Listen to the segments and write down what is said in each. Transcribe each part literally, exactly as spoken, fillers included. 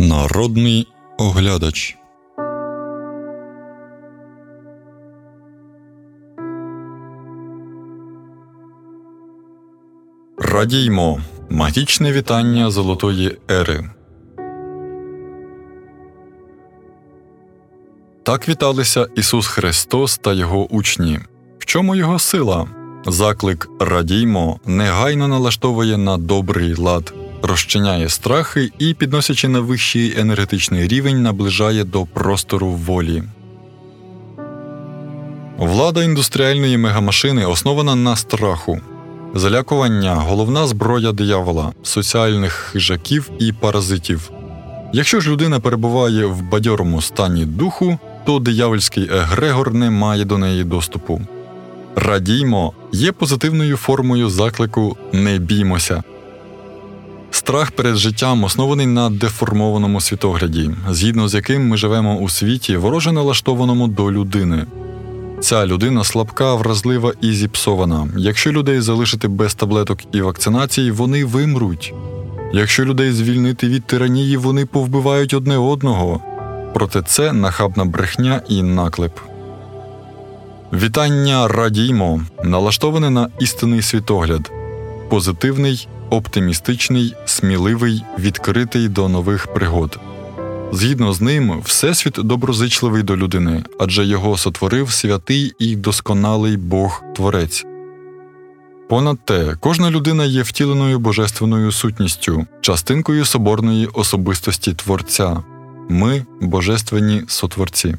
Народний оглядач. Радіймо! Магічне вітання Золотої ери. Так віталися Ісус Христос та Його учні. В чому Його сила? Заклик «Радіймо» негайно налаштовує на добрий лад, розчиняє страхи і, підносячи на вищий енергетичний рівень, наближає до простору волі. Влада індустріальної мегамашини основана на страху. Залякування – головна зброя диявола, соціальних хижаків і паразитів. Якщо ж людина перебуває в бадьорому стані духу, то диявольський егрегор не має до неї доступу. «Радіймо» є позитивною формою заклику «Не біймося». Страх перед життям оснований на деформованому світогляді, згідно з яким ми живемо у світі, вороже налаштованому до людини. Ця людина слабка, вразлива і зіпсована. Якщо людей залишити без таблеток і вакцинацій, вони вимруть. Якщо людей звільнити від тиранії, вони повбивають одне одного. Проте це нахабна брехня і наклеп. Вітання «Радіймо» налаштоване на істинний світогляд. Позитивний, оптимістичний, сміливий, відкритий до нових пригод. Згідно з ним, Всесвіт доброзичливий до людини, адже його сотворив святий і досконалий Бог-Творець. Понад те, кожна людина є втіленою божественною сутністю, частинкою соборної особистості Творця. Ми – божественні сотворці.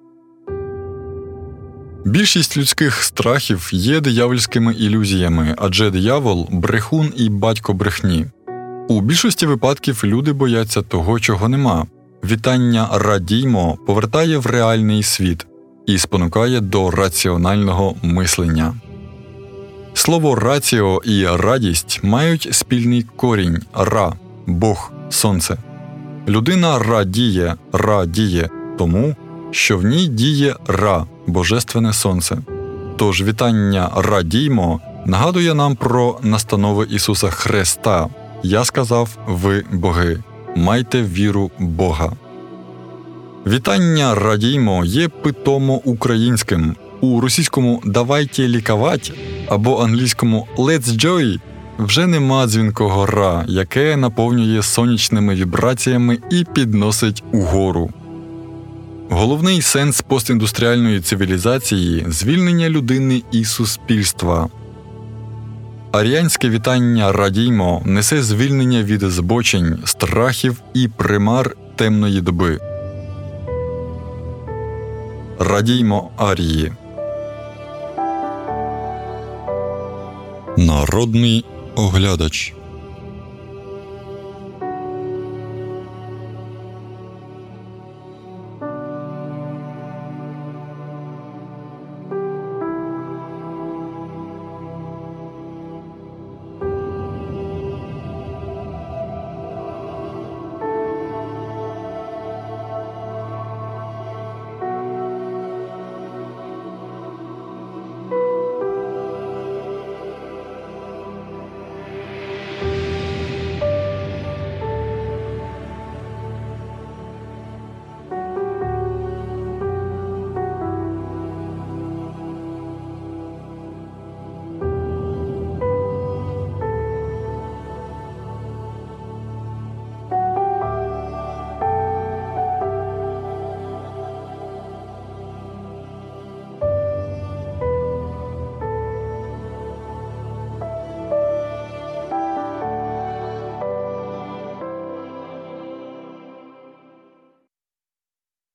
Більшість людських страхів є диявольськими ілюзіями, адже диявол – брехун і батько брехні. У більшості випадків люди бояться того, чого нема. Вітання «Радіймо» повертає в реальний світ і спонукає до раціонального мислення. Слово «раціо» і «радість» мають спільний корінь – «ра» – Бог, Сонце. Людина радіє, радіє тому, що в ній діє Ра – Божественне Сонце. Тож вітання «Радіймо» нагадує нам про настанови Ісуса Христа. «Я сказав, ви боги, майте віру Бога». Вітання «Радіймо» є питомо українським. У російському «давайте лікавать» або англійському «let's joy» вже нема дзвінкого «ра», яке наповнює сонячними вібраціями і підносить угору. Головний сенс постіндустріальної цивілізації – звільнення людини і суспільства. Аріанське вітання «Радіймо» несе звільнення від збочень, страхів і примар темної доби. Радіймо, арії! Народний оглядач.